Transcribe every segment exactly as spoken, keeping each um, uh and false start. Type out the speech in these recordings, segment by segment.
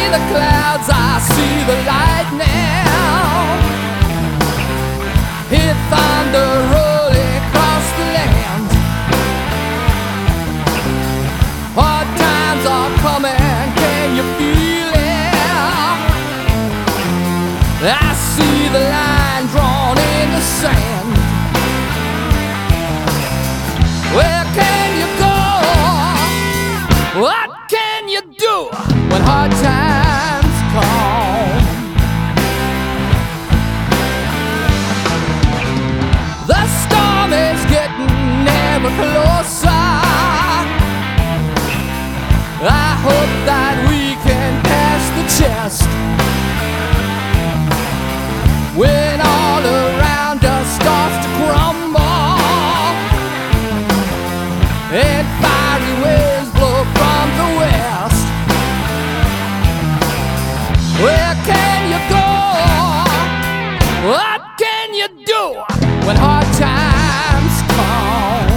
the clouds, I see the lightning. Hear thunder rolling across the land. Hard times are coming, can you feel it? I see the line drawn in the sand. Where can you go? What can you do when hard times come? The storm is getting ever closer. I hope that we can pass the test. When all around us starts to crumble and fiery winds blow from the west, where can you go? What can you do when hard times come?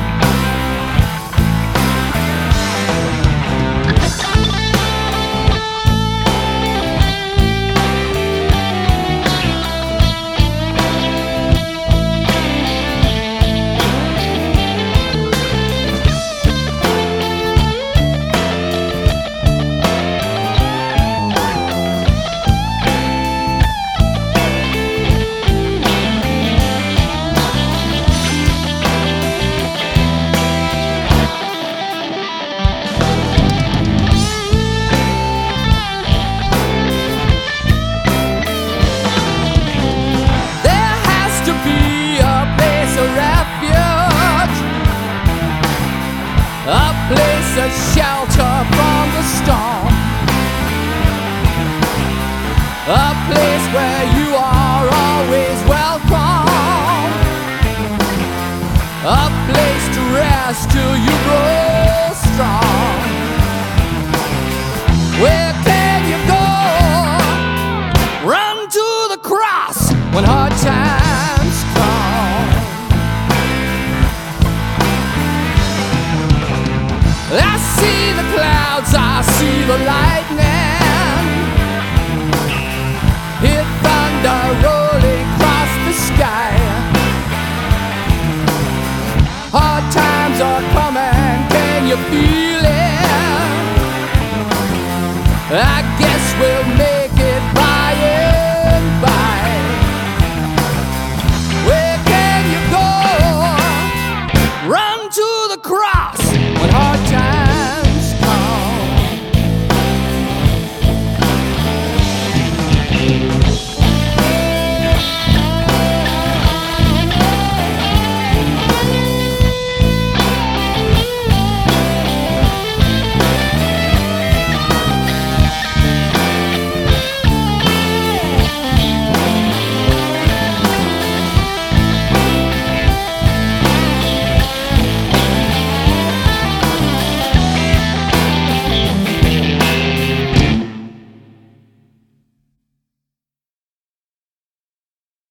A place of shelter from the storm. A place where you are always welcome. A place to rest till you grow strong. Where can you go? Run to the cross when hard times come. I see the clouds, I see the lightning. Hear thunder rolling across the sky. Hard times are coming, can you feel it? I guess we'll make